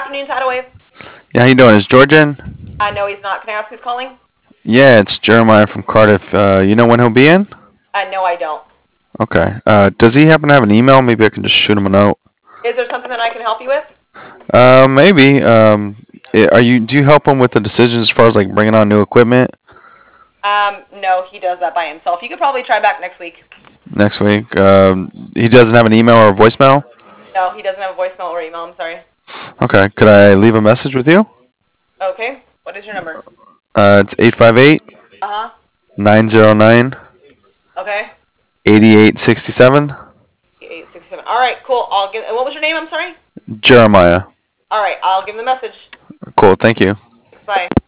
afternoon, Tidal Wave. Yeah, how you doing? Is George in? No, he's not. Can I ask who's calling? Yeah, it's Jeremiah from Cardiff. You know when he'll be in? No, I don't. Okay. Does he happen to have an email? Maybe I can just shoot him a note. Is there something that I can help you with? Maybe. Do you help him with the decisions as far as like bringing on new equipment No, he does that by himself. You could probably try back next week. next week? He doesn't have an email or a voicemail? No, he doesn't have a voicemail or email. I'm sorry. Okay. Could I leave a message with you? Okay. What is your number? It's 858 Uh huh. 909 Okay. 8867. 867. All right. Cool. I'll give. What was your name? I'm sorry. Jeremiah. All right. I'll give him the message. Cool. Thank you. Bye.